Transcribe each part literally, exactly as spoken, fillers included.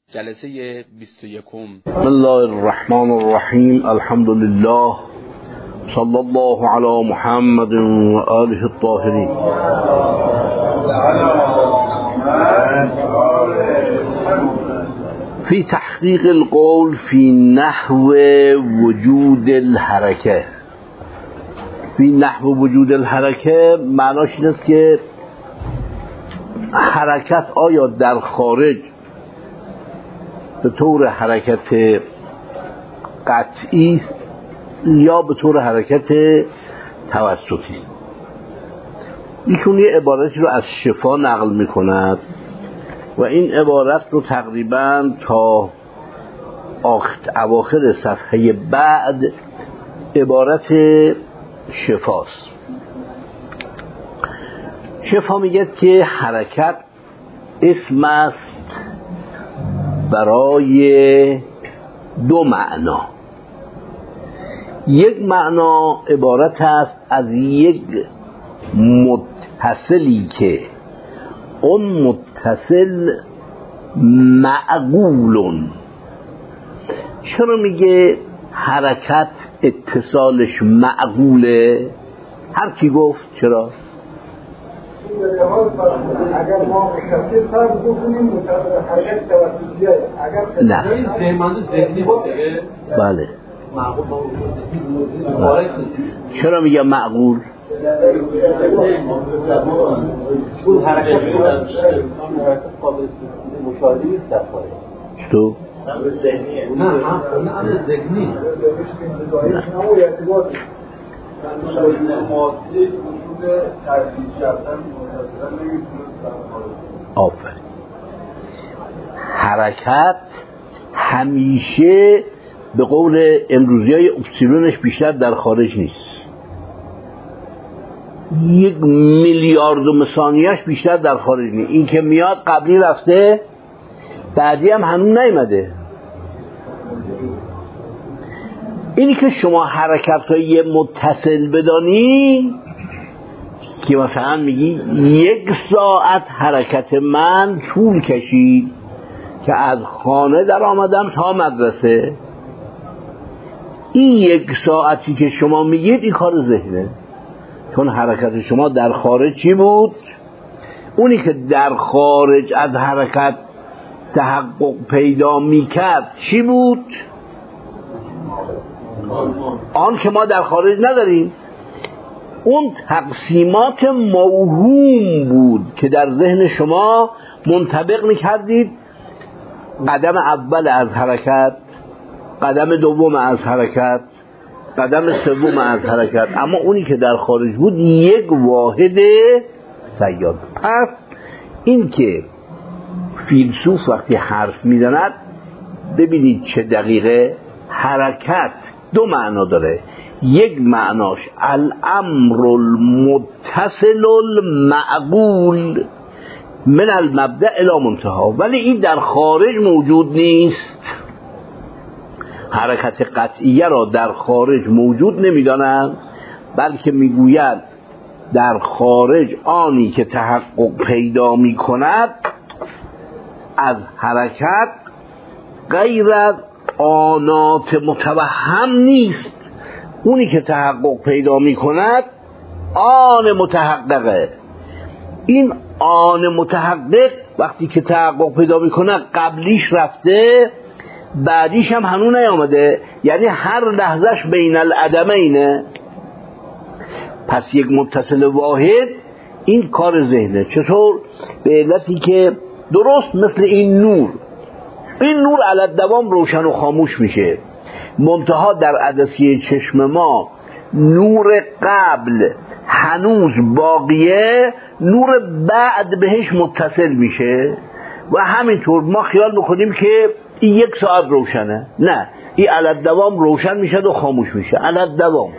جلسه بیست و یکم. بسم الله الرحمن الرحیم. الحمد لله صلی الله علی محمد و آله الطاهرین. فی تحقیق القول فی نحو وجود الحرکه. فی نحو وجود الحرکه معناش این است که حرکت آیا در خارج به طور حرکت قطعی است یا به طور حرکت توسطی است. ایشون یه عبارتی رو از شفا نقل می کند و این عبارت رو تقریبا تا اواخر صفحه بعد عبارت شفاست. شفا میگه که حرکت اسم است برای دو معنا. یک معنا عبارت است از یک متصلی که اون متصل معقولون. چرا میگه حرکت اتصالش معقوله؟ هر کی گفت چرا؟ اگر ما متصل فرض بکنیم حرکت توسطیه، اگر نه زمان ذهنی باشه بله معقول بله. چرا میگه معقول؟ چون حرکت قابل مشاهده است در خارج. چطور؟ امر ذهنیه. نه نه امر ذهنی. آفرین. حرکت همیشه به قول امروزی های اپسیلونش بیشتر در خارج نیست. یک میلیاردم ثانیهش بیشتر در خارج نیست. این که میاد قبلی رفته بعدی هم هنوز نیامده. اینی که شما حرکت های متصل بدانی که مثلا میگی یک ساعت حرکت من طول کشید که از خانه در آمدم تا مدرسه. این یک ساعتی که شما میگید این کار ذهنه، چون حرکت شما در خارج چی بود؟ اونی که در خارج از حرکت تحقق پیدا میکرد چی بود؟ آن که ما در خارج نداریم. اون تقسیمات موهوم بود که در ذهن شما منطبق میکردید. قدم اول از حرکت، قدم دوم از حرکت، قدم سوم از حرکت، اما اونی که در خارج بود یک واحد سیاد. پس این که فیلسوف وقتی حرف میزند ببینید چه دقیقه. حرکت دو معنا داره. یک معناش الامر المتصل المعقول من المبدأ الی منتهی، ولی این در خارج موجود نیست. حرکت قطعیه را در خارج موجود نمیدانند، بلکه میگوید در خارج آنی که تحقق پیدا میکند از حرکت غیر از آنات متوهم نیست. اونی که تحقق پیدا میکند آن متحققه. این آن متحقق وقتی که تحقق پیدا میکنه قبلیش رفته بعدیش هم هنوز نیامده، یعنی هر لحظهش بین العدمینه. پس یک متصل واحد این کار ذهنه. چطور؟ به علتی که درست مثل این نور، این نور علی دوام روشن و خاموش میشه، منتها در عدسیه چشم ما نور قبل هنوز باقیه، نور بعد بهش متصل میشه و همینطور ما خیال میکنیم که این یک ساعت روشنه. نه، این علی دوام روشن میشه و خاموش میشه علی دوام.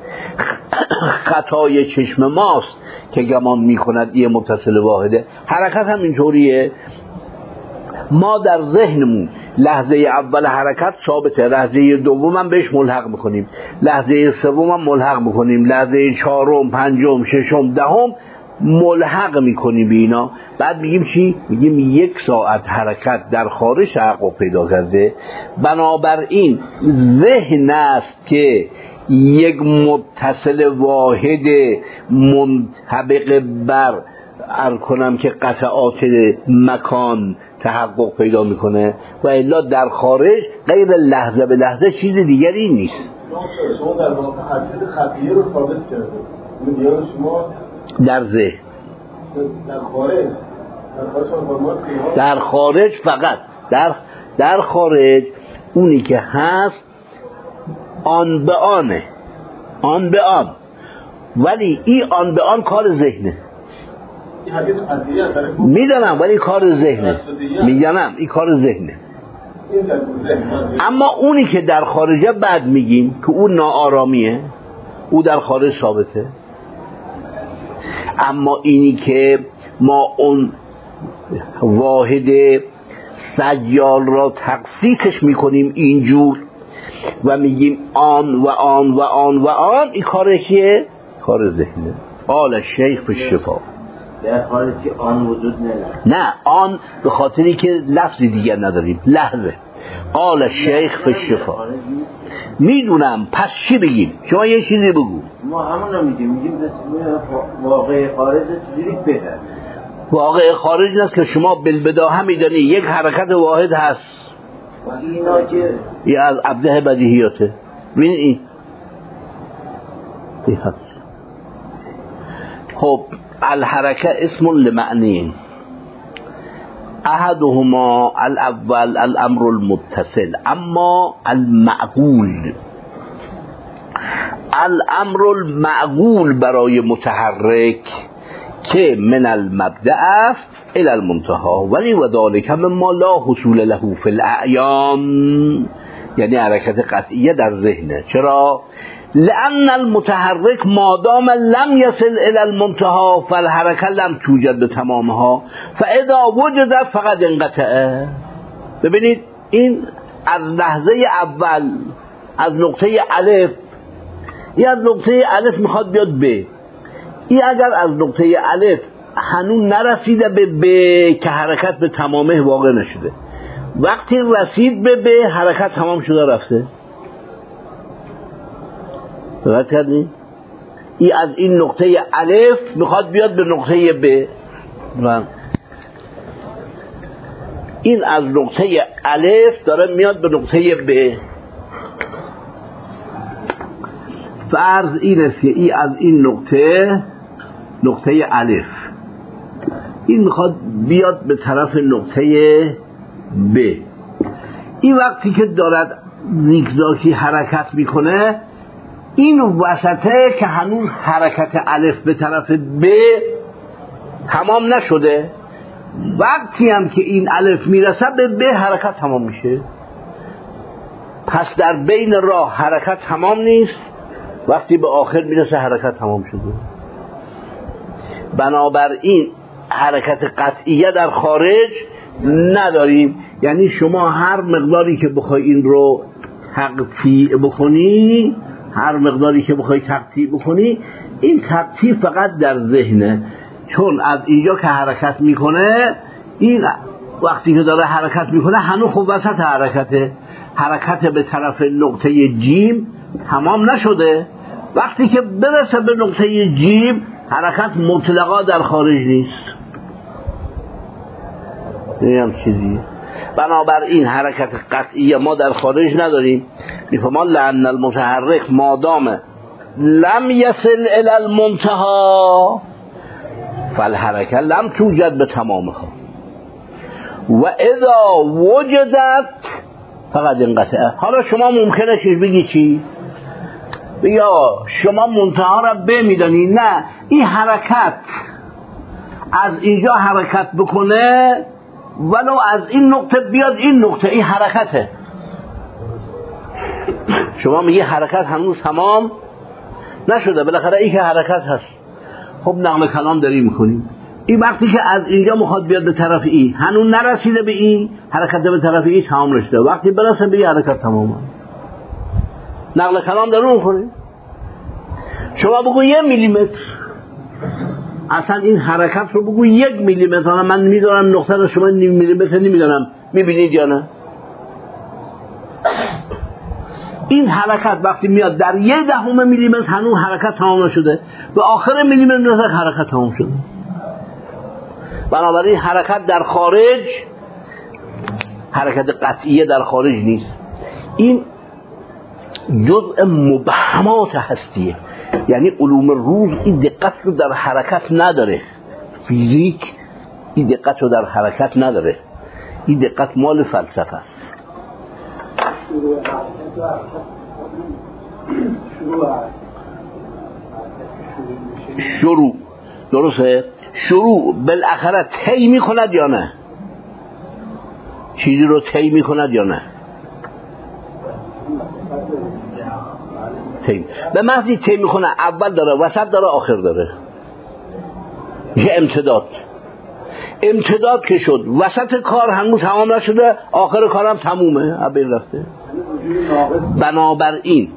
خطای چشم ماست که گمان میکند یه متصل واحده. حرکت هم اینطوریه. ما در ذهنمون لحظه اول حرکت ثابته، لحظه دوم هم بهش ملحق میکنیم، لحظه سوم هم ملحق میکنیم، لحظه چهارم، پنجم، ششم، دهم ملحق میکنیم به اینا. بعد میگیم چی؟ میگیم یک ساعت حرکت در خارج تحقق پیدا کرده، بنابراین ذهن است که یک متصل واحد منطبق بر ارز کنم که قطعات مکان تحقق پیدا میکنه و الا در خارج غیر لحظه به لحظه چیز دیگری نیست. شما در واقع حرکت خفیه رو ثابت کرده دیار شما در ذهن، در خارج در خارج فقط در در خارج اونی که هست آن به آنه، آن به آن، ولی این آن به آن کار ذهنه. میدانم ولی کار ذهنه، میدانم این کار ذهنه. اما اونی که در خارجه بعد میگیم که اون ناآرامیه، او در خارج ثابته. اما اینی که ما اون واحد سجال را تقسیمش میکنیم اینجور و میگیم آن و آن و آن و آن، این کار کیه؟ کار ذهنه. قال شیخ فی الشفا. در خارج که آن وجود نداره. نه، آن به خاطری که لفظی دیگر نداریم، لحظه. قال شیخ فی الشفا. میدونم، پس چی بگیم؟ شما یه چیزی بگو. ما همون رو میگیم، میگیم واقع خارج چجوری بهتر؟ واقع خارج نیست که شما بالبداهه میدانی یک حرکت واحد هست. اینا که یه از ابده بدیهیاته. ببین این این هست. خب الحرکه اسم لمعنی، احدهما الاول الامر المتصل، اما المعقول، الامر المعقول برای متحرک که من المبدأ است الى المنتهى، ولی و ذلك مما لا حصول له فی الاعیان، یعنی حرکت قطعیه در ذهنه. چرا؟ لأن المتحرك ما دام لم يصل الى المنتهى فالحركه لم توجد بتمامها فاذا وجدت فقد انقطع. ببینید این از لحظه اول، از نقطه الف، این از نقطه الف میخواد بیاد ب، این اگر از نقطه الف هنوز نرسیده به ب که حرکت به تمامه واقع نشده، وقتی رسید به ب حرکت تمام شده رفته. دقت کردین؟ این از این نقطه الف میخواد بیاد به نقطه ب، این از نقطه الف داره میاد به نقطه ب. فرض این است که این از این نقطه، نقطه الف، این میخواد بیاد به طرف نقطه ب. این وقتی که دارد زیگزاگی حرکت میکنه، این وسطه که هنوز حرکت الف به طرف ب تمام نشده، وقتی هم که این الف میرسه به ب حرکت تمام میشه. پس در بین راه حرکت تمام نیست، وقتی به آخر میرسه حرکت تمام شده. بنابراین حرکت قطعیه در خارج نداریم. یعنی شما هر مقداری که بخوای این رو تقطیع بکنی، هر مقداری که بخوای تقطیع بکنی، این تقطیع فقط در ذهنه. چون از اینجا که حرکت میکنه، این وقتی که داره حرکت میکنه هنوز خوب وسط حرکته، حرکت به طرف نقطه جیم تمام نشده. وقتی که برسه به نقطه جیم حرکت مطلقا در خارج نیست. این هم چیزی. بنابراین حرکت قطعی ما در خارج نداریم. میفهمان لأن المتحرک مادام لم یصل الى المنتهى فالحرکه لم توجد به تمامها و اذا وجدت فقط انقطع. حالا شما ممکنه چیز بگی چی؟ بگی شما منتها را ب میدانی. نه، این حرکت از اینجا حرکت بکنه ولو از این نقطه بیاد این نقطه، این حرکته. شما میگی حرکت هنوز تمام نشده، بالاخره این که حرکت هست. خب نقل کلام داری میکنیم. این وقتی که از اینجا میخواد بیاد به طرف این، هنوز نرسیده به این، حرکت به طرف این تمام نشده، وقتی برسه به این حرکت تمامه. نقل کلام دارو میکنیم. شما بگو یه میلیمتر، اصلا این حرکت رو بگو یک میلیمتر، من میدارم نقطه رو، شما نیم میلیمتر نمیدانم، میبینید یا نه؟ این حرکت وقتی میاد در یه دهم میلیمتر هنوز حرکت تمام نشده، به آخر میلیمتر حرکت تمام شده. بنابراین حرکت در خارج حرکت قطعیه در خارج نیست. این جزء مبهمات هستیه، یعنی علوم روز این دقت رو در حرکت نداره. فیزیک این دقت رو در حرکت نداره، این دقت مال فلسفه است. شروع درسته؟ شروع بالاخره طی می کند یا نه؟ چیزی رو طی می کند یا نه؟ طی. به محضی طی می کنه، اول داره، وسط داره، آخر داره. یه امتداد امتداد که شد، وسط کار هنوز تمام نشده، آخر کارم تمومه، ابین رفته. بنابراین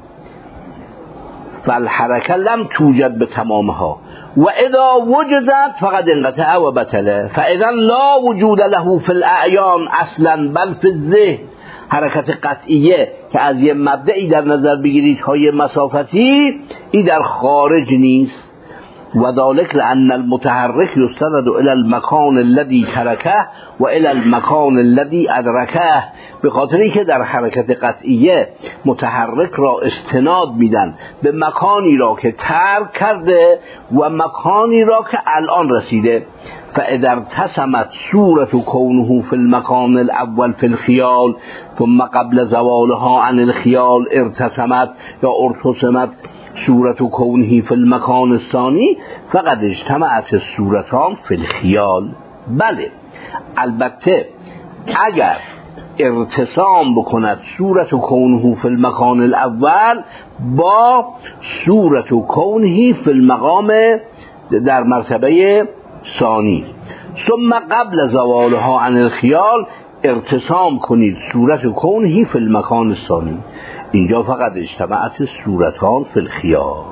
فالحرکه لم توجد به تمامها و اذا وجدت فقد انقطع و بطله فاذا لا وجود له فی الاعیان اصلا بل فی الذهن. حرکت قطعیه که از یه مبدعی در نظر بگیرید های مسافتی، این در خارج نیست. و ذلك لأن المتحرك يستند الى المكان الذي تركه و الى المكان الذي ادركه. به خاطری که در حرکت قطعیه متحرک را استناد میدن به مکانی را که ترک کرده و مکانی را که الان رسیده. فاذا ارتسمت صورة كونه في المكان الاول في الخيال ثم قبل زوالها عن الخيال ارتسمت یا ارتسمت صورة كونه في المكان الثاني فقد اجتمعت الصورتان في الخيال. بله، البته اگر ارتسام بکند صورت کونه فی المکان الاول با صورت کونه فی المقام در مرتبه ثانی، ثم قبل زوالها عن الخیال ارتسام کنید صورت کونه فی المکان الثانی، اینجا فقط اجتماعت صورتان فی الخیال.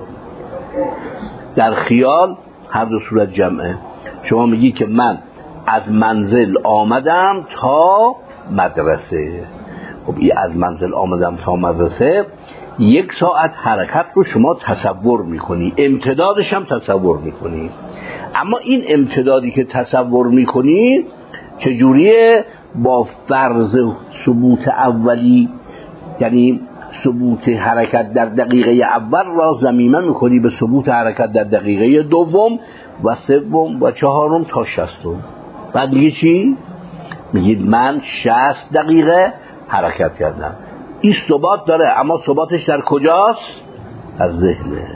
در خیال هر دو صورت جمعه. شما میگی که من از منزل آمدم تا مدرسه، خب این از منزل آمدم تا مدرسه یک ساعت حرکت رو شما تصور میکنی، امتدادش هم تصور میکنی. اما این امتدادی که تصور میکنی چجوریه؟ با فرض ثبوت اولی، یعنی ثبوت حرکت در دقیقه اول را ضمیمه میکنی به ثبوت حرکت در دقیقه دوم و سوم و چهارم تا شصتم. بعد دیگه چی؟ میگید من شصت دقیقه حرکت کردم. این ثبات داره، اما ثباتش در کجاست؟ از ذهنه.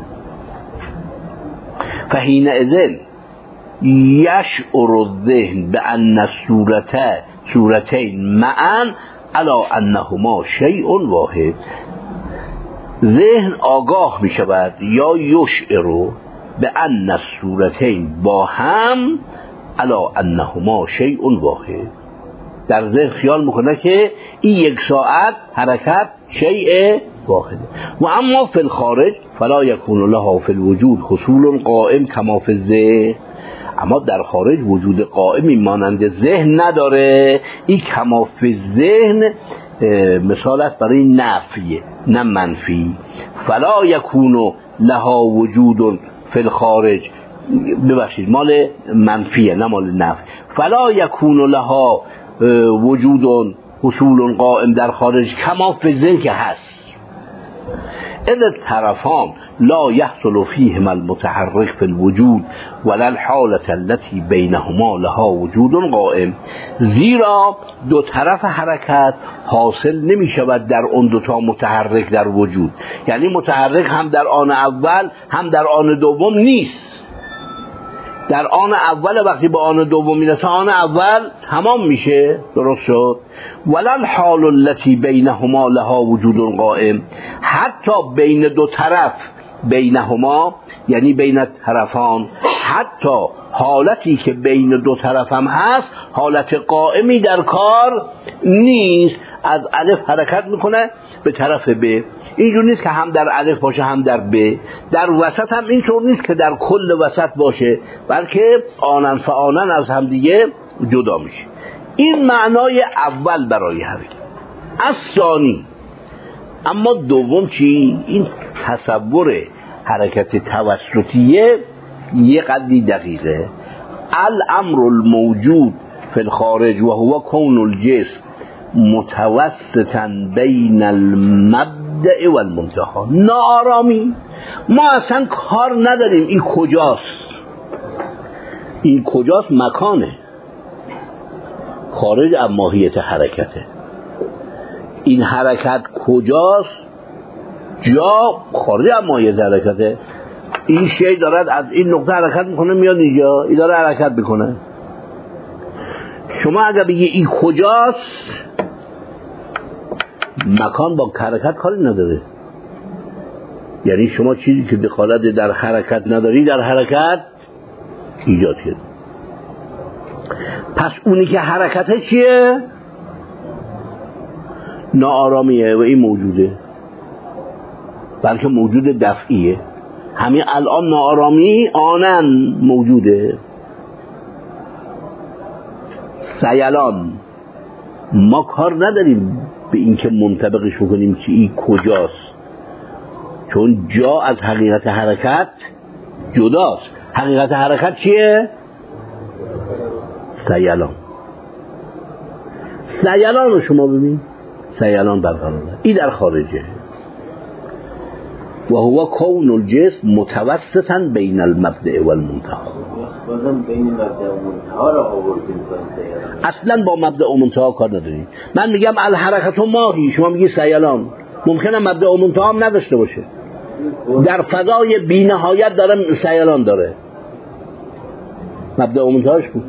فحین اذن یشعر الذهن بأن الصورتین صورتین معا علی انهما شیء واحد. ذهن آگاه می شود یا یشعر بأن الصورتین با هم علی انهما شیء واحد. در ذهن خیال میکنه که این یک ساعت حرکت شیء واحده. و اما فی الخارج فلا یکون لها فی الوجود حصول قائم کما فی الذهن. اما در خارج وجود قائمی مانند ذهن نداره. این کما فی الذهن مثال است برای نفی نه منفی. فلا یکون لها وجود فی الخارج، ببخشید مال منفیه نه مال نفی. فلا یکون لها وجود حصول قائم در خارج کما فی الذهن که هست. اذا الطرفان لا يحصل فيهما المتحرك في الوجود ولا الحالة التي بينهما لها وجود قائم. زیرا دو طرف حرکت حاصل نمی شود در اون دو تا متحرک در وجود، یعنی متحرک هم در آن اول هم در آن دوم نیست. در آن اول وقتی به آن دوم میرسه آن اول تمام میشه، درست شد. ولا الحال التي بینهما لها وجود قائم. حتی بین دو طرف، بینهما یعنی بین طرفان، حتی حالتی که بین دو طرف هم هست حالت قائمی در کار نیست. از الف حرکت میکنه به طرف ب. اینجور نیست که هم در الف باشه هم در ب. در وسط هم اینطور نیست که در کل وسط باشه، بلکه آنن فآنن از هم دیگه جدا میشه. این معنای اول برای حرکت. از ثانی، اما دوم چی؟ این تصور حرکت توسطیه یه قدری دقیقه. الامر الموجود فی الخارج و هو کون الجسم متوسطا بین المبدأ و المنتهی. ناآرامی، ما اصلا کار نداریم این کجاست، این کجاست، مکانه، خارج از ماهیت حرکته. این حرکت کجاست؟ جا خارج از ماهیت حرکته. این شی دارد از این نقطه حرکت میکنه میاد اینجا، این داره حرکت میکنه. شما اگر بگی این کجاست، مکان با حرکت کاری نداره. یعنی شما چیزی که دخالت در حرکت نداری در حرکت ایجاد کرد. پس اونی که حرکته چیه؟ ناآرامیه و این موجوده، بلکه موجود دفعیه. همین الان ناآرامی آنن موجوده. سیلان، ما کار نداریم به این که منطبقش بکنیم که این کجاست، چون جا از حقیقت حرکت جداست. حقیقت حرکت چیه؟ سیلان. سیلان رو شما ببین، سیلان برقراره، این در خارجه. و هو کون الجسم متوسطا بین المبدأ و المنتهی. بازم بین مبدأ و منتهی را آوردیم. اصلا با مبدأ و منتهی کار نداریم. من میگم الحرکت ماهی، شما میگی سیلان. ممکنه مبدأ و منتهی هم نداشته باشه، در فضای بی نهایت داره سیلان داره، مبدأ و منتهاش بود.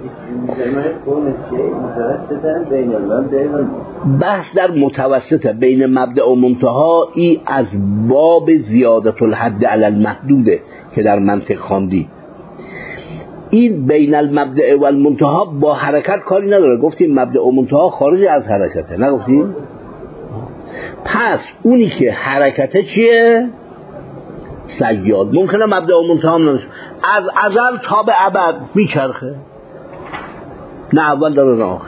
بحث در متوسطه بین مبدأ و منتها. ای از باب زیادت الحد علی المحدوده که در منطق خواندی. این بین المبدأ و المنتها با حرکت کاری نداره. گفتیم مبدأ و منتها خارج از حرکته، نگفتیم؟ پس اونی که حرکته چیه؟ سیاد. ممکنه مبدأ و منتها هم نداره، از ازل تا به ابد میچرخه، نه اول داره نه آخر.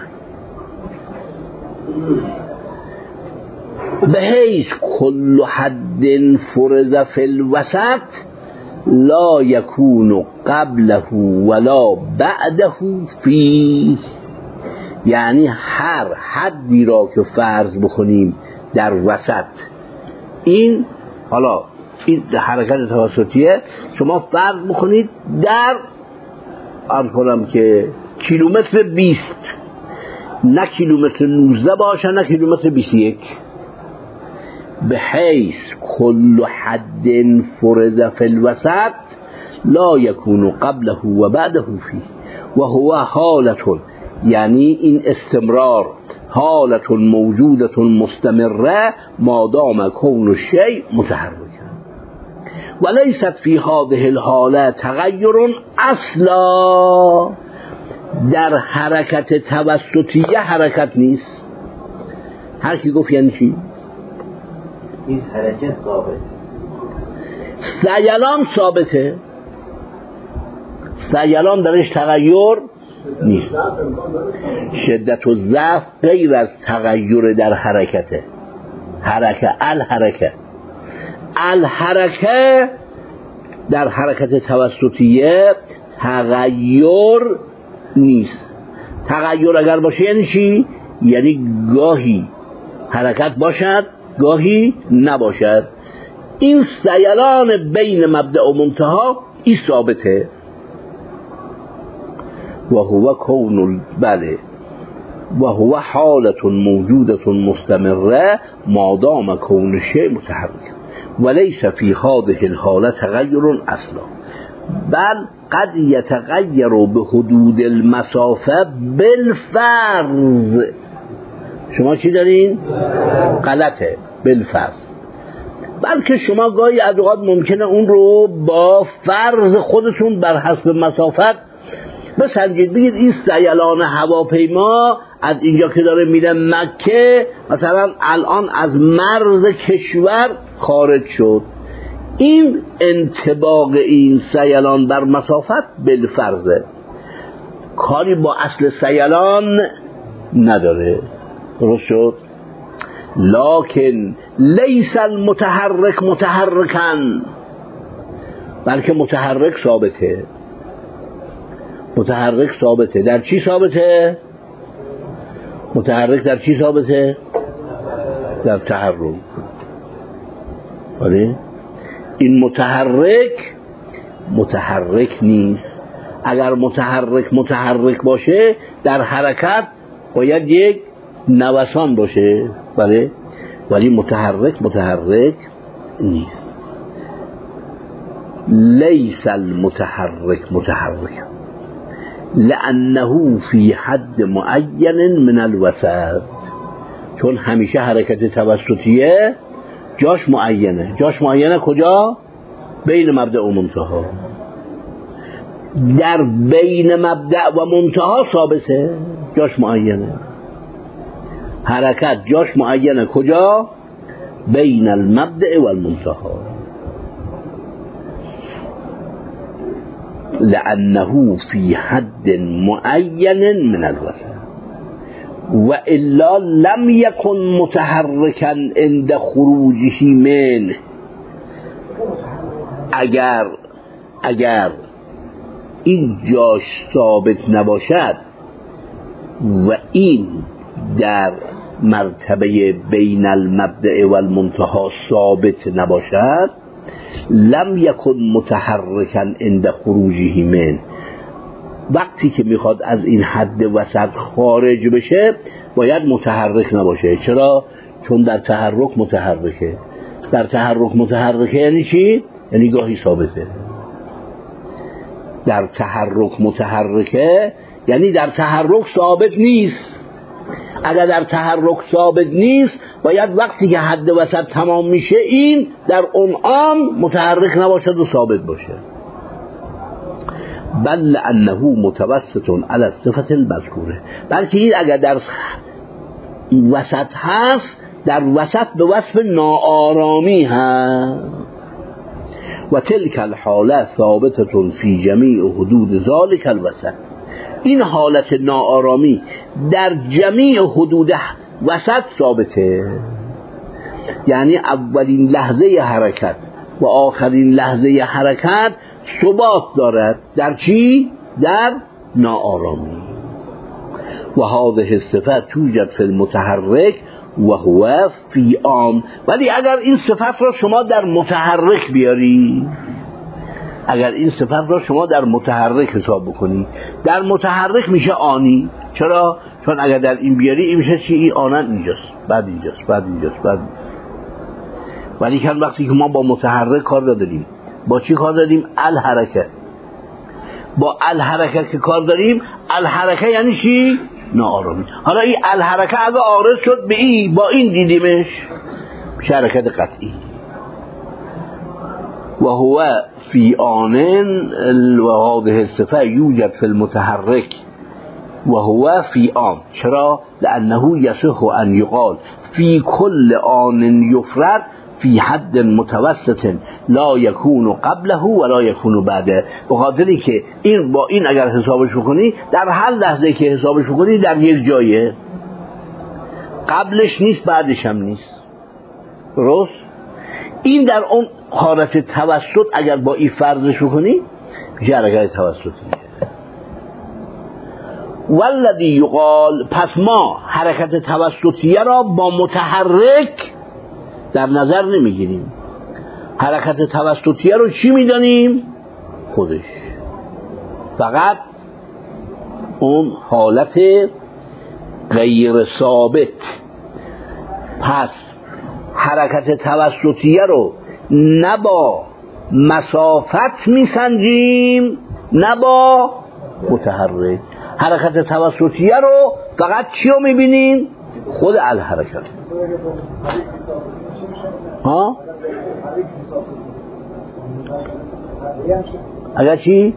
به حیث کل حد فرض فی الوسط لا یکون قبله ولا بعده فیه. یعنی هر حدی را که فرض بکنیم در وسط، این حالا این حرکت توسطیه، شما فرض بکنید در عرض کنم که کیلومتر بیست، نه کیلومتر نوزده باشه نه کیلومتر بیست و یک. به حیث کل حد فرض فی الوسط لا یکون قبله و بعده فیه و هو حالت، یعنی این استمرار، حالت موجودت مستمره ما دام کون الشیء متحرک و لیست فی هذه الحاله تغییر اصلا. در حرکت توسطیه حرکت نیست. هر کی گفت یعنی چی؟ این حرکت ثابت، سیلان ثابته، سیلان درش تغییر نیست. شدت و ضعف غیر از تغییر در حرکته. حرکت الحرکه الحرکه در حرکت توسطیه تغییر نیست. تغییر اگر باشه یعنی چی؟ یعنی گاهی حرکت باشد گاهی نباشد. این سیلان بین مبدأ و منتها این ثابته. و هو کون بله و هو حالت موجودت مستمره ما دام کون الشیء متحرک و لیس فی هذه الحاله تغییر اصلا بل قد یتغیر به حدود المسافه بالفرض. شما چی دارین؟ غلطه، بالفرض. بلکه شما گاهی از اوقات ممکنه اون رو با فرض خودتون بر حسب مسافت بسنجید بگید این سیلان هواپیما از اینجا که داره میره مکه مثلا الان از مرز کشور خارج شد، این انطباق این سیلان بر مسافت بالفرضه، کاری با اصل سیلان نداره. درست شد؟ لکن لیس المتحرک متحرکن، بلکه متحرک ثابته. متحرک ثابته در چی ثابته؟ متحرک در چی ثابته؟ در تحرک. آره این متحرک متحرک نیست. اگر متحرک متحرک باشه در حرکت باید یک نوسان باشه، بله، ولی متحرک متحرک نیست. لیس المتحرک متحرک لأنه فی حد معین من الوسط، چون همیشه حرکت توسطیه جاش معینه. جاش معینه کجا؟ بین مبدأ و منتها. در بین مبدأ و منتها ثابته، جاش معینه. حرکت جاش معینه کجا؟ بین المبدأ و المنتها. لأنه في حد معين من الوسط وإلا لم يكن متحركا عند خروجه منه. اگر اگر این جاش ثابت نباشد و این در مرتبه بین المبدأ و المنتها ثابت نباشد، لم یکن متحرکا عند خروجه من، وقتی که میخواد از این حد وسط خارج بشه باید متحرک نباشه. چرا؟ چون در تحرک متحرکه. در تحرک متحرکه یعنی چی؟ یعنی گاهی ثابته. در تحرک متحرکه یعنی در تحرک ثابت نیست. اگر در تحرک ثابت نیست باید وقتی که حد وسط تمام میشه این در اون آن متحرک نباشد و ثابت باشه. بل انه متوسط علی الصفة المذکوره، بلکه این اگر در وسط هست در وسط به وصف ناآرامی هست. و تلک الحاله ثابته فی جمیع حدود ذلک الوسط، این حالت ناآرامی در جمیع حدود وسط ثابته. یعنی اولین لحظه حرکت و آخرین لحظه حرکت ثبات دارد. در چی؟ در ناآرامی. و هذه الصفه توجد فی المتحرک و هو فی آن. ولی اگر این صفت را شما در متحرک بیاری، اگر این صفت را شما در متحرک حساب بکنی، در متحرک میشه آنی. چرا؟ چون اگر در این بیاری این میشه چی؟ این آنن اینجاست، بعد اینجاست، بعد اینجاست، بعد. ولی که وقتی که ما با متحرک کار داریم، با چی کار داریم؟ الحرکه. با الحرکه که کار داریم، الحرکه یعنی چی؟ ناآرامی. حالا این الحرکه اگه عارض شد به این، با این دیدیمش، میشه حرکت قطعی. و هو فی آن و هذه الصفه یوجد فی المتحرک و هو فی آن. چرا؟ لانه یصح ان یقال فی کل آن یفرد فی حد متوسط لا یکون قبله و لا یکون بعده. به خاطری که این با این اگر حسابش بکنی در هر لحظه که حسابش بکنی در یک جایه، قبلش نیست بعدش هم نیست. درست؟ این در اون حالت توسط اگر با این فرضش بکنی میشه حرکت توسطی. والذی یقال، پس ما حرکت توسطیه را با متحرک در نظر نمیگیریم. حرکت توسطیه رو چی میدانیم؟ خودش، فقط اون حالت غیر ثابت. پس حرکت توسطیه رو نه با مسافت میسنجیم نه با متحرک. حرکت توسطیه رو فقط چی رو میبینیم؟ خود الحرکت. ها؟ اگر چی؟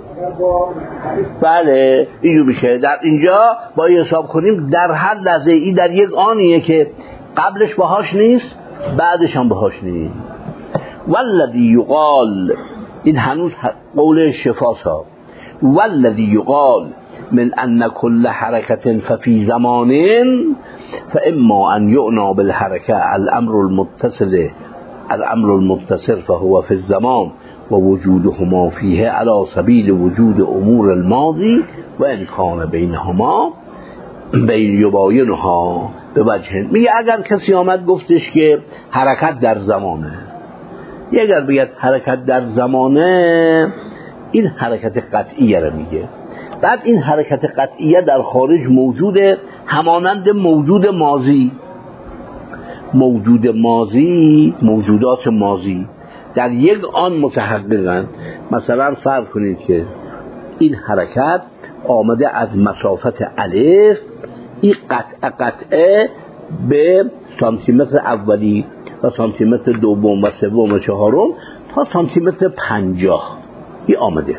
بله اینجور میشه. در اینجا باید حساب کنیم در هر لحظه ای در یک آنیه که قبلش باهاش نیست بعدش هم باهاش نیست. والذی یقال، این هنوز قول شفاس ها، والذی یقال من ان كل حرکت ففی زمان فاما ان یعنا بالحرکه الامر المتصل الامر المتصل فهو في الزمان و وجودهما فیه علی سبیل وجود امور الماضی و ان کان بینهما بین یباینها به وجه. میگه اگر کسی آمد گفتش که حرکت در زمانه، یه اگر بگید حرکت در زمانه، این حرکت قطعیه رو میگه. بعد این حرکت قطعیه در خارج موجوده، همانند موجود ماضی. موجود ماضی، موجودات ماضی در یک آن متحققن. مثلا فرض کنید که این حرکت آمده از مسافت الف، این قطعه قطعه به سانتیمتر اولی و سانتیمتر دوم و سوم و چهارم تا سانتیمتر پنجاه این آمده.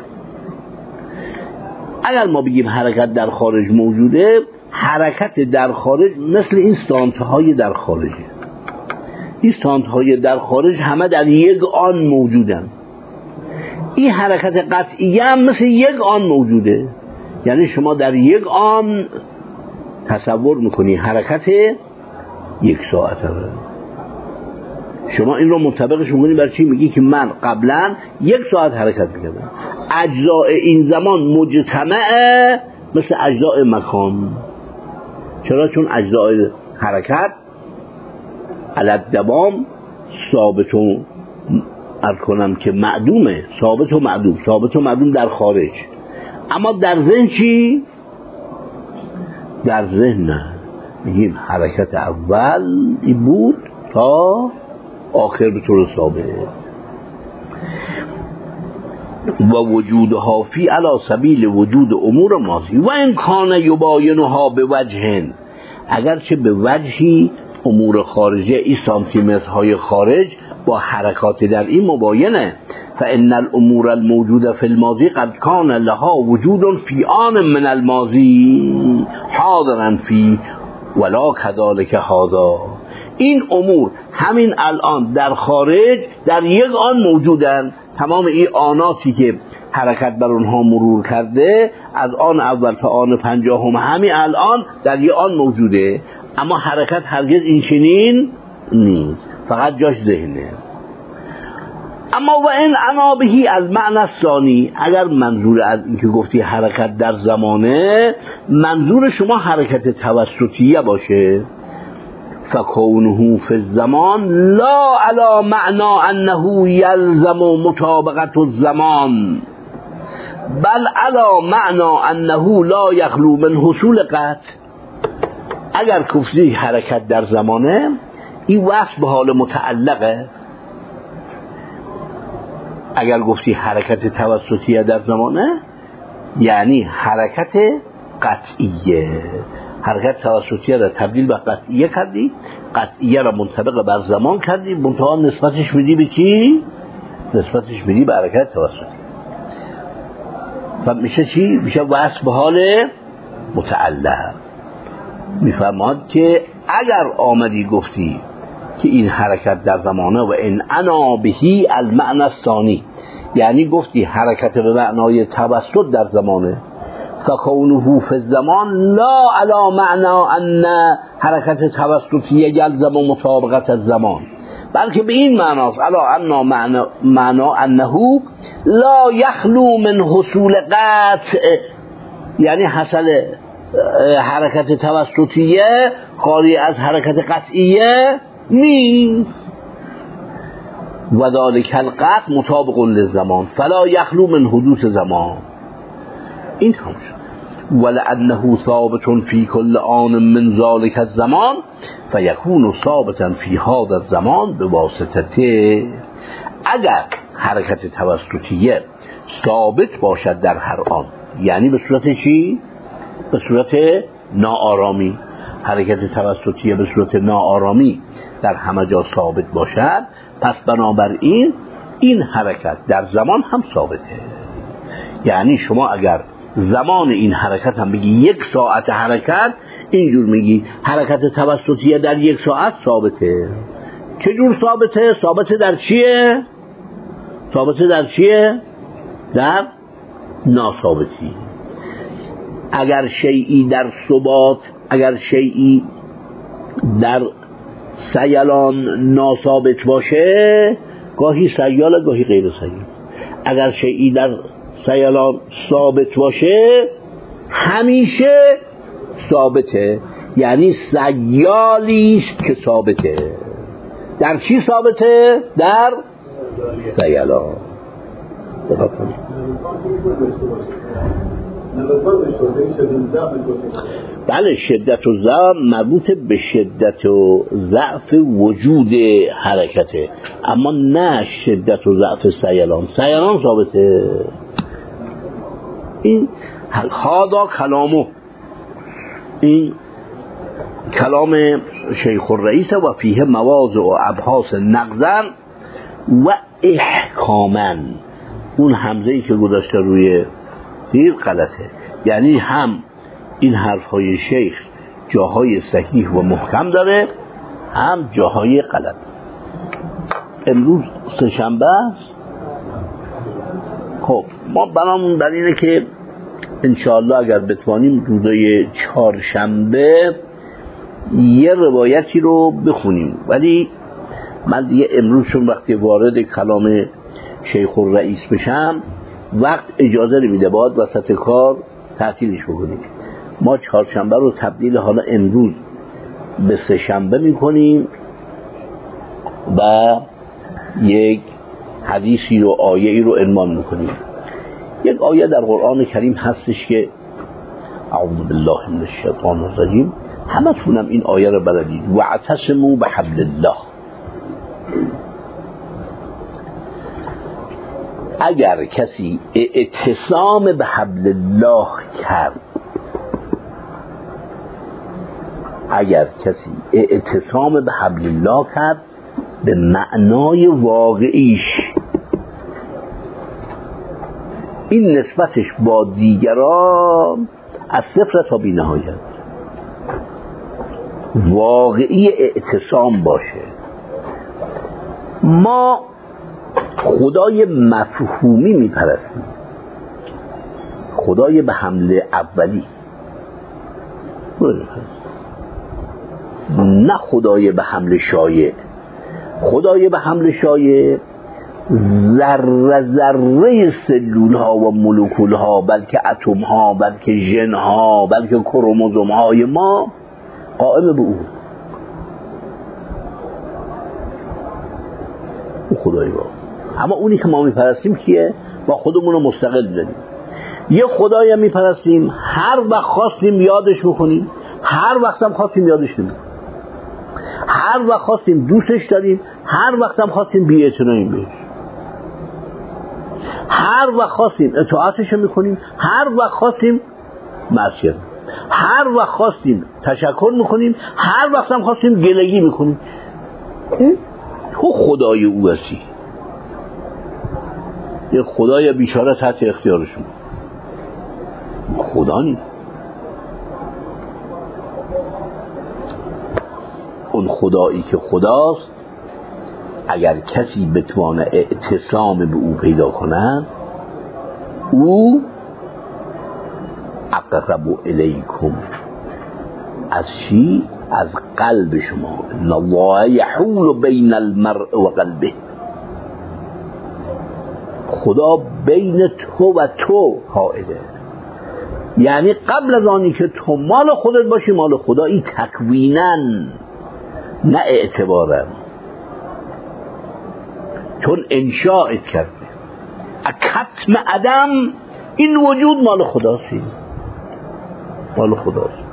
اگر ما بگیم حرکت در خارج موجوده، حرکت در خارج مثل این سانتهای در خارجه. این سانتهای در خارج همه در یک آن موجودن. این حرکت قطعیه هم مثل یک آن موجوده. یعنی شما در یک آن تصور میکنی حرکت یک ساعته، شما این رو منطبقش میکنی بر چی؟ میگی که من قبلا یک ساعت حرکت میکردم. اجزاء این زمان مجتمعه مثل اجزاء مکان. چرا؟ چون اجزاء حرکت علت دوام ثابت و ارز کنم که معدومه، ثابت و معدوم، ثابت و معدوم در خارج. اما در ذهن چی؟ در ذهن نه، میگیم حرکت اول این بود تا آخر به طور ثابت. و وجودها فی علی سبیل وجود امور ماضی و ان کان یباینها به وجه، اگرچه به وجهی امور خارجه، این سانتیمترهای خارج با حرکات در این مباینه. فان الامور الموجوده فی الماضی قد کان لها وجود فی آن من الماضی حاضرا فی ولا كذلك هذا. این امور همین الان در خارج در یک آن موجودن. تمام این آناتی که حرکت بر اونها مرور کرده از آن اول تا آن پنجاهم همین الان در یک آن موجوده، اما حرکت هرگز این چنین نیست، فقط جاش ذهنه. اما و این انا بهی از معنی الثانی، اگر منظور از اینکه گفتی حرکت در زمانه منظور شما حرکت توسطیه باشه، فکونه فی الزمان لا علی معنا انه یلزم مطابقت الزمان بل علی معنا انه لا یخلو من حصول قطع. اگر گفتی حرکت در زمانه، این وصف به حال متعلقه. اگر گفتی حرکت توسطیه در زمانه یعنی حرکت قطعیه. حرکت توسطیه را تبدیل به قطعیه کردی، قطعیه را منطبق بر زمان کردی، منتها نسبتش میدی به کی؟ نسبتش میدی به حرکت توسطیه. و میشه چی؟ میشه وصف به حال متعلق. میفرماد که اگر آمدی گفتی که این حرکت در زمانه و این انا بهی المعنی الثانی، یعنی گفتی حرکت به معنای توسط در زمانه، فکونه فی الزمان لا علی معنا ان حرکت توسطیه یلزم مطابقت الزمان، بلکه به این معناست علا ان معنا, معنا انه لا یخلو من حصول قطع، یعنی حصل حرکت توسطیه خالی از حرکت قطعیه نیست. و ذالک القطع مطابق للزمان فلا یخلو من حدوث زمان. این هم شد. ولانه ثابت فی کل آن من ذالک الزمان فیکون ثابتا فی هذا الزمان بواسطته. اگر حرکت توسطیه ثابت باشد در هر آن، یعنی به صورت چی؟ به صورت ناآرامی. حرکت توسطیه به صورت ناآرامی در همه جا ثابت باشد، پس بنابراین این حرکت در زمان هم ثابته. یعنی شما اگر زمان این حرکت هم بگی یک ساعت حرکت، اینجور میگی حرکت توسطیه در یک ساعت ثابته. چجور ثابته؟ ثابته در چیه؟ ثابته در چیه؟ در ناثابتی. اگر شیئی در ثبات، اگر شیئی در سیلان ناثابت باشه، گاهی سیال گاهی غیر سیال. اگر شیئی در سیلان ثابت باشه همیشه ثابته، یعنی سیالی است که ثابته. در چی ثابته؟ در سیلان. بله، شدت و ضعف مربوط به شدت و ضعف وجود حرکته، اما نه شدت و ضعف سیلان. سیلان ثابته. این هذا کلامه، این کلام شیخ الرئیس و فیه مواضع و ابحاث نقضا و احکاما. اون همزه‌ای که گذاشته روی دیر غلطه، یعنی هم این حرفهای شیخ جاهای صحیح و محکم داره، هم جاهای غلط. امروز سه شنبه است. خب ما برامون بر اینه که انشاءالله اگر بتوانیم روزای چهارشنبه یه روایتی رو بخونیم، ولی من دیگه امروز چون وقتی وارد کلام شیخ الرئیس بشم وقت اجازه نمیده، باید وسط کار تعطیلش بکنیم. ما چهارشنبه رو تبدیل حالا امروز به سه شنبه میکنیم و یک حدیثی رو، آیه‌ای رو عنوان میکنیم. یک آیه در قرآن کریم هستش که اعوذ بالله من الشیطان الرجیم، همه تونم این آیه رو بلدید، واعتصموا بحبل الله. اگر کسی اعتصام به حبل الله کرد، اگر کسی اعتصام به حبل الله کرد به معنای واقعیش، این نسبتش با دیگران از صفر تا بی نهایت واقعی اعتصام باشه. ما خدای مفهومی میپرستیم، خدای به حمله اولی، نه خدای به حمله شایع. خدای به حمله شایع ذره ذره سلول ها و مولکول ها، بلکه اتم ها، بلکه ژن ها، بلکه کروموزوم های ما قائم به او. او خدای با. اما اونی که ما میپرستیم کیه؟ با خودمون رو مستقل بدیم. یه خدایی میپرستیم هر وقت خواستیم یادش بکنیم، هر وقت هم خواستیم یادش نمیم، هر وقت خواستیم دوستش داریم، هر وقت هم خواستیم بی‌اعتناییم بهش، هر وقت خواستیم اطاعتش میکنیم، هر وقت خواستیم معصیت، هر وقت خواستیم تشکر میکنیم، هر وقت هم خواستیم گلگی میکنیم. تو خدای او هستی. یه خدای بیچاره تحت اختیارشون، خدا نیست. اون خدایی که خداست اگر کسی بتوانه اعتصام به او پیدا کنه، او اقرب الیکم از چی؟ از قلب شما. ان الله یحول بین المرء و قلبه. خدا بین تو و تو حائله، یعنی قبل از آنی که تو مال خودت باشی مال خدایی تکویناً، نه اعتبارا، چون انشاءت کرده. کتم عدم این وجود مال خداست، مال خداست.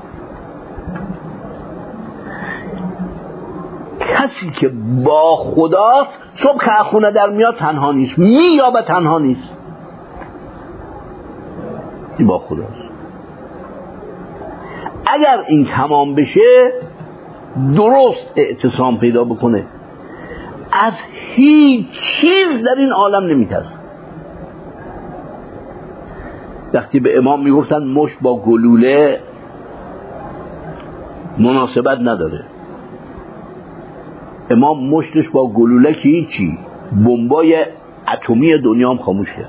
کسی که با خداست صبح که خونه در میاد تنها نیست، میابه تنها نیست، این با خداست. اگر این تمام بشه، درست اعتصام پیدا بکنه، از هیچ چیز در این عالم نمیترسن. وقتی به امام میگفتن مشت با گلوله مناسبت نداره، امام مشتش با گلوله که هیچی، بمبای اتمی دنیا هم خاموش کرد.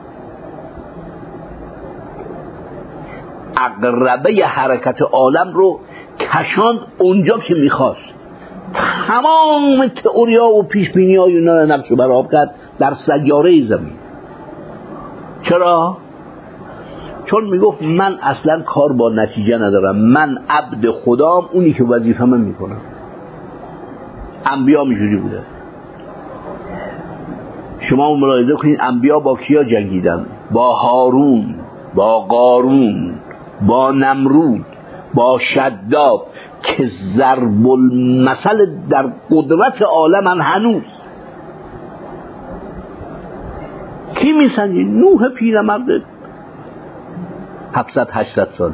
عقربه حرکت عالم رو کشاند اونجا که میخواست. تمام تئوریا و پیش بینی های اونا رو نقش و برآب کرد در سیاره زمین. چرا؟ چون میگفت من اصلا کار با نتیجه ندارم، من عبد خدام، اونی که وظیفه من میکنم. انبیا میجوری بوده. شما ملاحظه کنید انبیا با کیا جنگیدن؟ با هارون، با قارون، با نمرود، با شداد که ضرب المثل در قدرت عالمن. هنوز کی میسنجی؟ نوح پیرمرد هفتصد هشتصد ساله،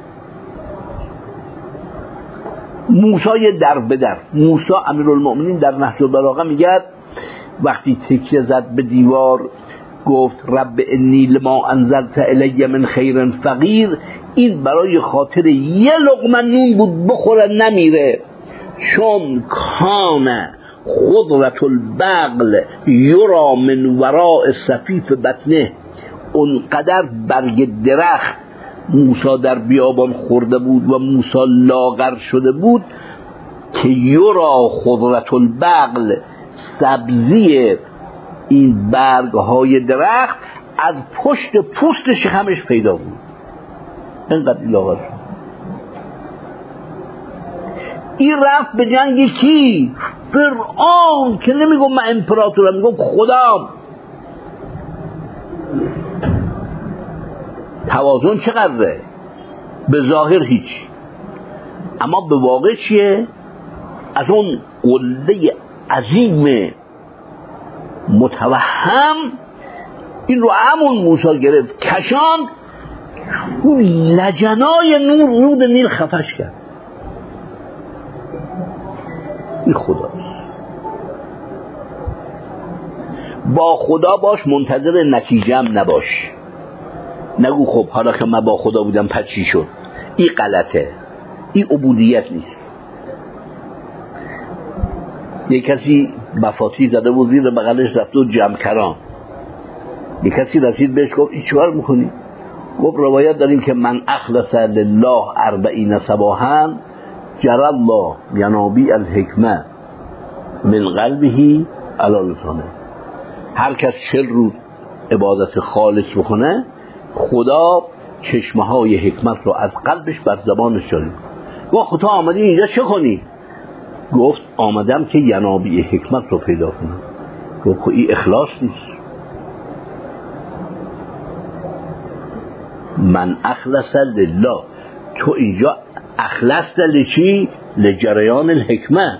موسی در به در. موسی امیرالمؤمنین در نهج البلاغه میگه وقتی تکیه زد به دیوار گفت رب انی لما انزلت الی من خیر فقیر، این برای خاطر یه لقمه نون بود بخوره نمیره، چون کان خضرة البقل یرا من وراء صفیف بطنه. اونقدر برگ درخت موسی در بیابان خورده بود و موسی لاغر شده بود که یرا خضرة البقل، سبزی این برگ های درخت از پشت پوست شکمش پیدا بود. اینقدر لاغر شد. این رفت به جنگ کی؟ فرعون که نمیگم من امپراتورم، میگم خدا. توازن چقدره؟ به ظاهر هیچ، اما به واقع چیه؟ از اون قله عظیم متوهم این رو همون موسی گرفت کشان، اون لجنای نور رود نیل خفش کرد. این خداست. با خدا باش، منتظر نتیجه هم نباش. نگو خب حالا که من با خدا بودم پس چی شد. این غلطه، این عبودیت نیست. یک کسی مفاتی زده بود زیر بغلش رفت و جمع کران. یک کسی رسید بهش گفت این چیکار میکنی؟ گفت روایت داریم که من اخلص لله اربعین صباحا جرى الله ینابیع الحکمه من قلبه علی لسانه. هر کس چل روز عبادت خالص بکنه خدا چشمه های حکمت رو از قلبش بر زبانش جاری میکنه. گفت خدا آمدی اینجا چه کنی؟ گفت آمدم که ینابیع حکمت رو پیدا کنم. گفت این اخلاص نیست. من اخلص لله، تو اینجا اخلصت لچی؟ لجریان الحکمه.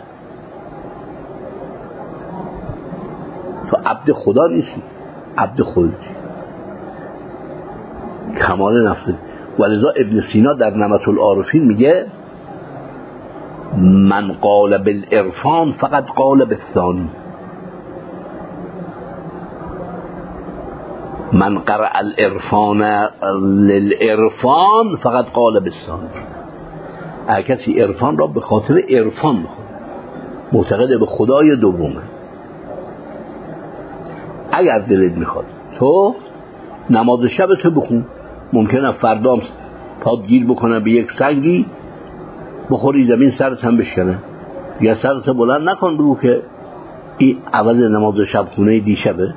تو عبد خدا نیستی، عبد خودی، کمال نفسه. ولذا ابن سینا در نمط العارفین میگه من قال بالعرفان فقط قال بالثانی، من قرأ العرفان للعرفان فقط قال بالثانی. اگر کسی عرفان را به خاطر عرفان میخواد، معتقد به خدای دومه. اگر دلت میخواد تو نماز شب تو بخون، ممکنه فردا پاد گیر بکنه به یک سنگی بخوری زمین سرت هم بشکنه، یا سرت بلند نکن بگو که این عوض نماز شب خونه دیشبه.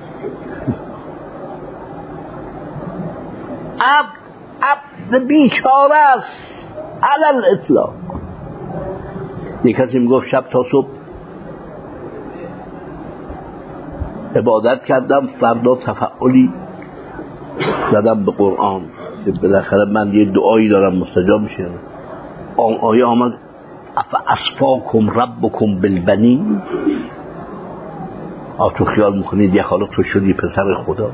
عبد عبد بیچاره است علل اطلاق. یک کسی میگفت شب تا صبح عبادت کردم، فردا تفعلی زدم به قرآن، بالاخره من یه دعایی دارم مستجاب میشه. آیه آمد اف اصفاکم ربکم بالبنین، آ تو خیال میکنید یه خالق تو شدی پسر خدا؟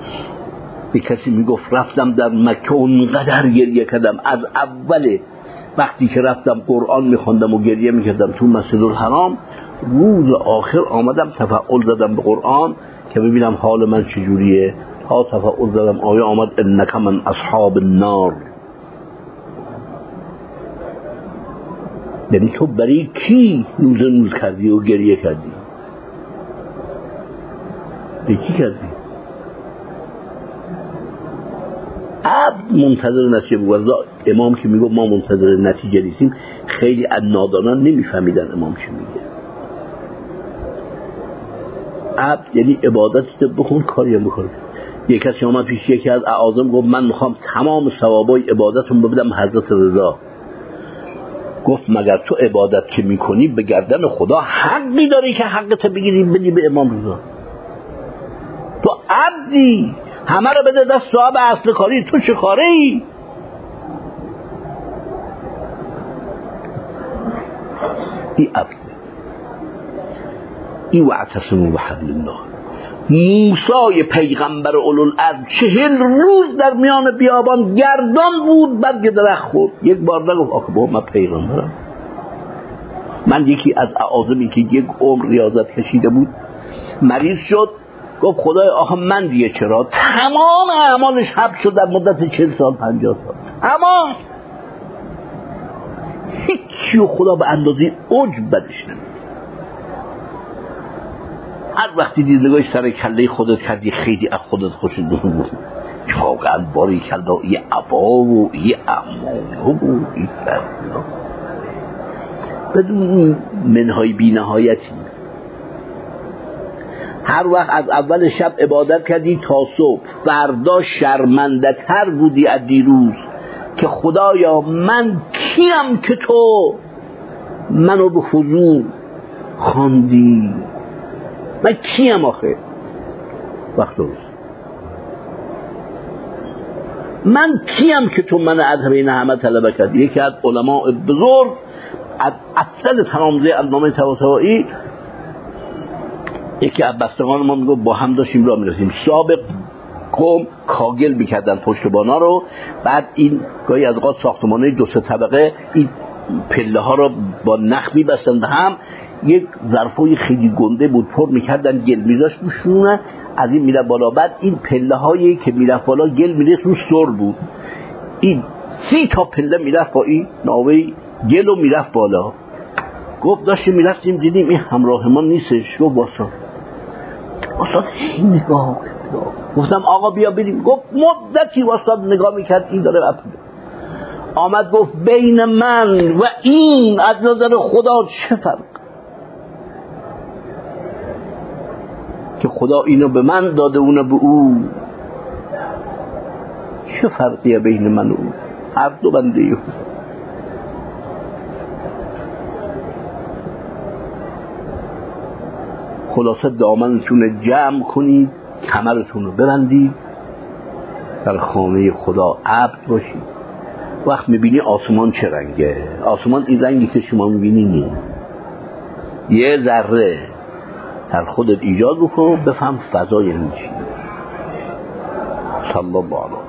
به کسی میگفت رفتم در مکه اونقدر گریه کردم، از اول وقتی که رفتم قرآن میخوندم و گریه میکردم تو مسجد الحرام، روز آخر آمدم تفعل زدم به قرآن که ببینم حال من چجوریه. ها تفعل زدم، آیه آمد انک من اصحاب النار. یعنی تو برای کی نوز نوز کردی و گریه کردی؟ به کی کردی؟ عبد منتظر نتیجه بود. امام که میگه ما منتظر نتیجه نیستیم، خیلی از نادانان نمیفهمیدن امام چی میگه. عبد یعنی عبادت بکن، کاری هم بکن. یک کسی آمد پیش یکی از اعاظم گفت من میخوام تمام ثوابای عبادتم ببینم حضرت رضا. گفت مگر تو عبادت که میکنی به گردن خدا حقی داری که حقت بگیری بدی به امام رضا؟ تو عبدی، همه رو بده دست صاحب اصل کاری، تو چه کاره ای؟ ای عبد، ای واعتصموا بحبل الله. موسی پیغمبر اولوالعزم چهل روز در میان بیابان گردان بود، برگ درخت خورد. یک بار نگفت آخه بابا من پیغمبرم. من یکی از اعاظمی که یک عمر ریاضت کشیده بود مریض شد، گفت خدای آخه من دیگه چرا؟ تمام اعمالش حبس شد در مدت چهل سال پنجاه سال، تمام هیچی و خدا به اندازه عجب بدش نمید. هر وقتی دیدگاهی سر کله خودت کردی خیلی از خودت خوشت بود، واقعا باری کلا یه عبا و یه اعمال و یه فرد بدون منهای بی نهایتی. هر وقت از اول شب عبادت کردی تا صبح، فردا شرمنده تر بودی از دیروز که خدایا من کیم که تو منو به حضور خواندی؟ من کیم آخه؟ وقت روز من کیم که تو من از بین همه طلبه کردی؟ یکی از علماء بزرگ از افضل تلامذه علامه طباطبایی، یکی از بستگان ما میگه با هم داشتیم راه میرفتیم، سابق قوم کاگل میکردن پشت بانا رو، بعد این گاهی از اوقات ساختمانه دو سه طبقه این پله ها رو با نخ میبستن به هم، یک ظرفای خیلی گنده بود پر میکردن، گل میذاشت روشونه، از این میره بالا. بعد این پله هایی که میرفت بالا گل میرفت رو سر بود، این سی تا پله میرفت با این ناوی گل رو میرفت بالا. گفت داشتیم میرفتیم دیدیم این همراه ما نیستش. گفت واسه واسه این نگاه گفتم آقا بیا بریم. گفت مدتی واسه نگاه میکرد این داره اپده. آمد گفت بین من و این از نظر خدا چه فرق؟ که خدا اینو به من داده اونو به او، چه فرقیه بین من و او؟ هر دو بنده او. خلاصه دامنتون رو جمع کنید، کمرتون رو ببندید، در خانه خدا عبد باشید. وقت میبینی آسمان چه رنگه؟ آسمان این رنگی که شما میبینی نیست. یه ذره در خودت ایجاد بکن، بفهم فضا یعنی چی. صلی الله علیه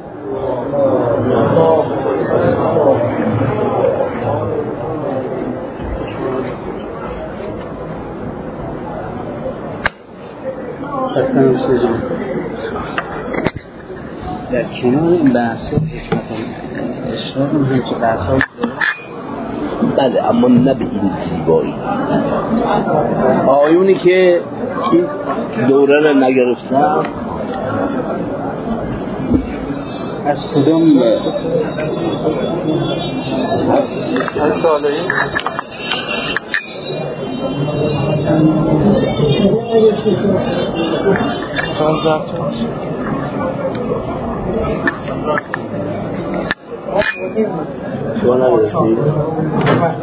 در کنار این بحث حکمت اشراق هم همچه بحث ها بله، اما نه به این زیبایی. آیونی که دوره رو نگرفتم از کدام از سالهی شما نگرفتید؟